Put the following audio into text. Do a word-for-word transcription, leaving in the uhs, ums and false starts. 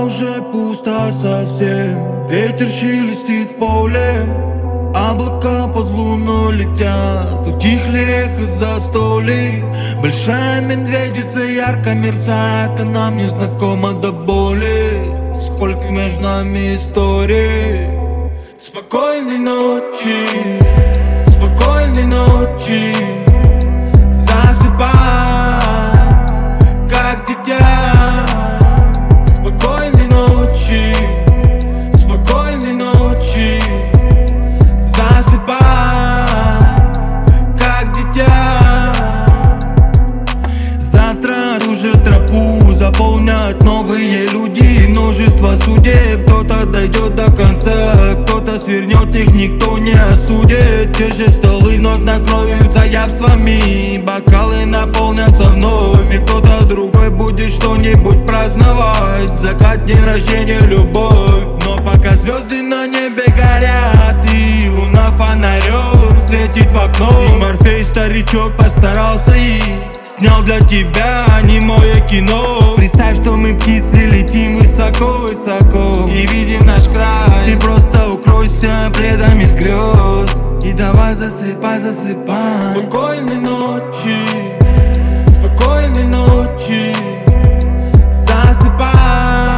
уже пусто совсем. Ветер шелестит в поле, облака под луной летят, утихли эхо застолий. Большая медведица ярко мерцает, и нам не знакома до боли. Сколько между нами историй. Спокойной ночи, спокойной ночи. Засыпай, как дитя. Спокойной ночи, спокойной ночи. Засыпай, как дитя. Завтра ту же тропу заполнят новые люди, множество судеб. Кто-то дойдет до конца, кто-то свернет, их никто не осудит. Те же столы вновь накроются явствами, бокалы наполнятся вновь, и кто-то другой будет что-нибудь праздновать. Закат, день рождения, любовь. Но пока звезды на небе горят, и луна фонарем светит в окно, и Морфей, старичок, постарался и снял для тебя немое кино. Представь, что мы птицы, летим высоко-высоко и видим наш край. Ты просто укройся пледом из грез и давай засыпай, засыпай. Спокойной ночи, спокойной ночи. Засыпай.